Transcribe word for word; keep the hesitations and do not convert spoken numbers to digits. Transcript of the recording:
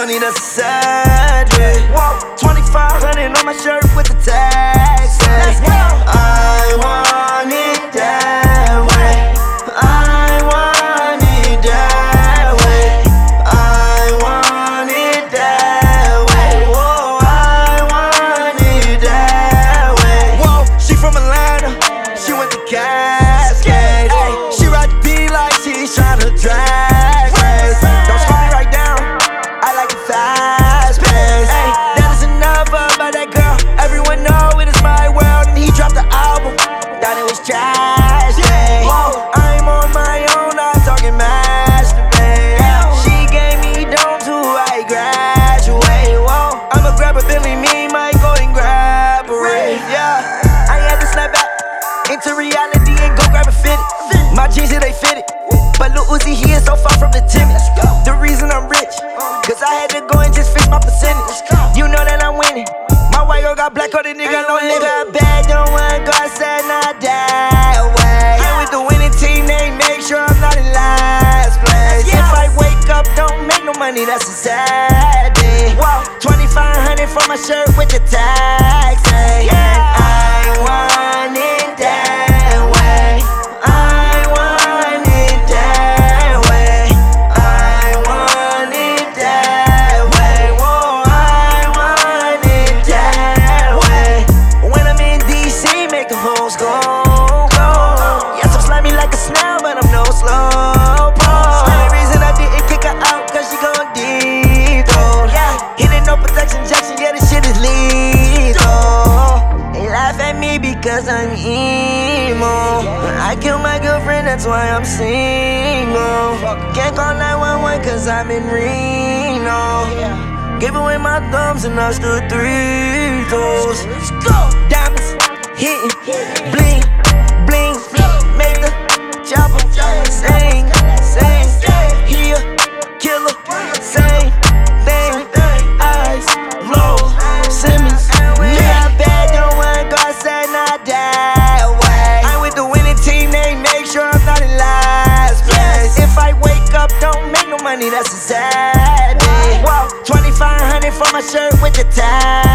money, that's a sad day. twenty-five hundred on my shirt with the tags. Let's go. I want it that way. I want it that way. I want it that way. Whoa, I want it that way. Whoa, she from Atlanta, she went to Cascade. She ride the D like she's tryna drag race. Don't slow me right down, I like it fast pace. That is another, but that girl, everyone know it is my world. And he dropped the album, thought it was trash. Whoa, I'm on my own, I'm talking masturbate. She gave me dome to I graduate. Whoa, I'ma grab a Billy, me, my golden grab a rave. Yeah, I had to snap back into reality and go grab a fitted. My jeans, yeah, they fitted. But Lil Uzi, he is so far from the timid. The reason I'm rich, cause I had to go and just fix my percentage. You know that I'm winning. My white girl got black, oh, the nigga, no nigga. Bad, don't want God said not that way. And with the winning team, they make sure I'm not in last place. If I wake up, don't make no money, that's a sad day. twenty-five hundred for my shirt with the tags. And I want it that way. I want it that way. I want it that way. Whoa, I want it that way. When I'm in D C, make the hoes go, go. Yes, I'm slimy like a snail, but I'm no slow pole. Only reason I didn't kick her out, cause she gon' deep though. Hitting no protection injection, yeah, this shit is lethal. They laugh at me because I'm emo. I killed my girlfriend, that's why I'm single. Can't call nine one one cause I'm in Reno. Gave away my thumbs and I stood three toes. Diamonds hitting, bling, bling. Make the chopper sing, sing. He a killer, same thing. Eyes low, Simmons. Yeah, bad, don't want God said not that way. I'm with the winning team, they make sure I'm not in last place. If I wake up, don't make no money, that's a sad day. twenty-five hundred for my shirt with the tag.